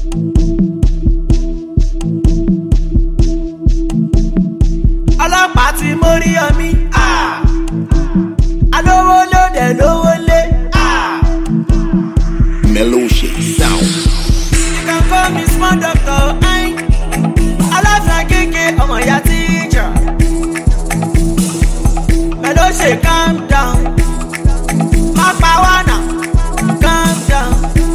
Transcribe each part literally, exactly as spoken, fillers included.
ọlọ́pàá ti mórí ọmí alówó lóde lówó lé. Melodic sound. You can call me small doctor. aláfíà kéèké ọmọ ìyá teacher. Melodic calm down. má pa wá náà calm down.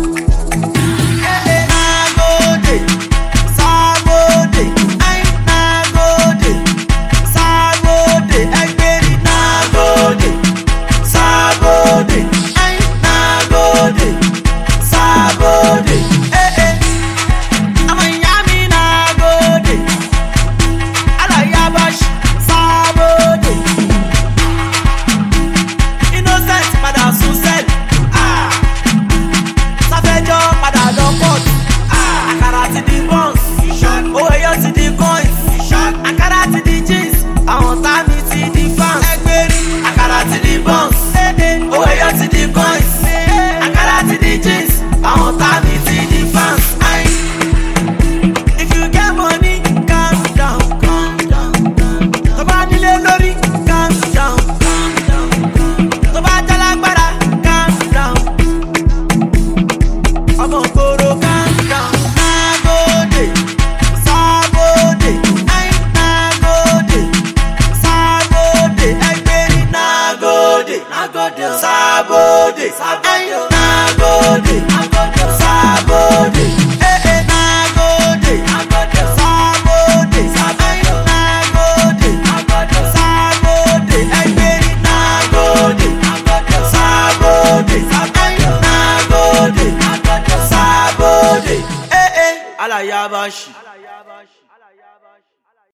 Sabode, Nagode, Sabode, eh eh, Nagode, Sabode, Nagode, Sabode, Egberi, Nagode, Sabode, Nagode, Sabode, eh eh, Alayabashi.